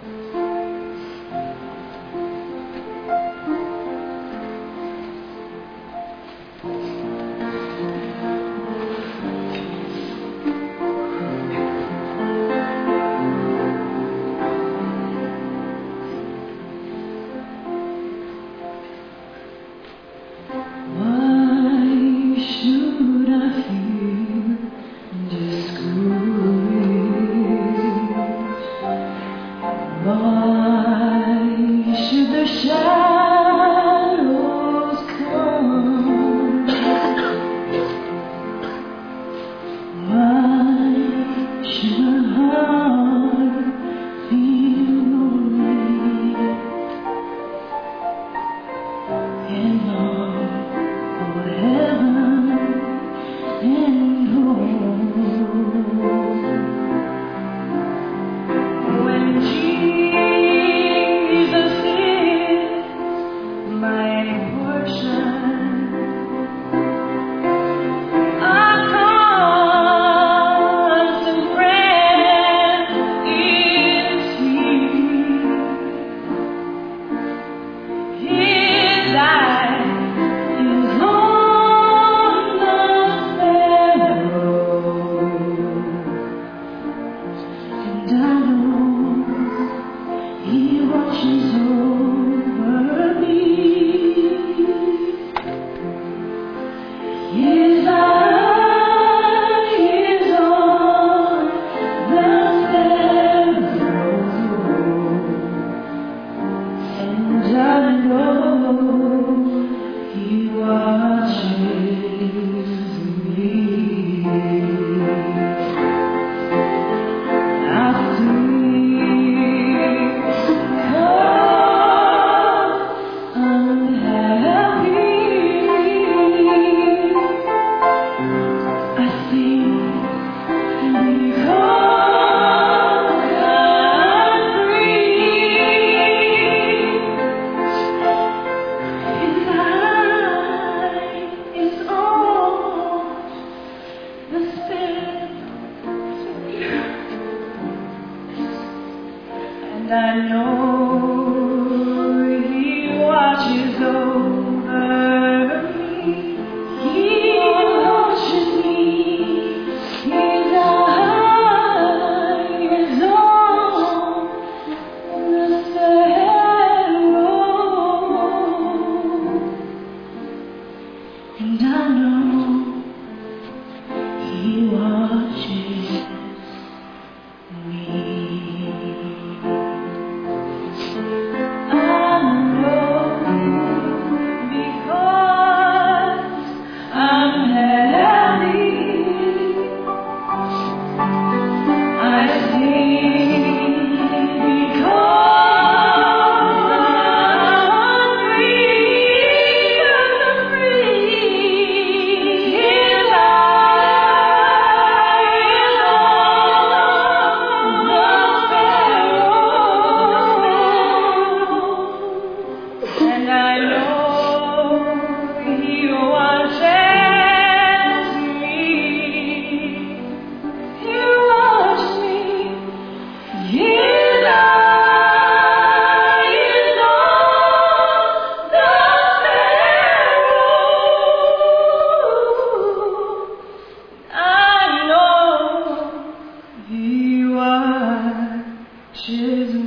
Why should the shadows come? Why should my heart feel lonely and long for heaven and home? When Jesus is my portion, a constant friend is He. His eye is on the sparrow, and I know He watches over me. His eye is on the sparrow, and I know He watches me. I And I know He watches over me. He watches me. His eye is on the sparrow, and I know He watches me. And I know He watches me. He watches me. His eye is on the sparrow. I know He watches me.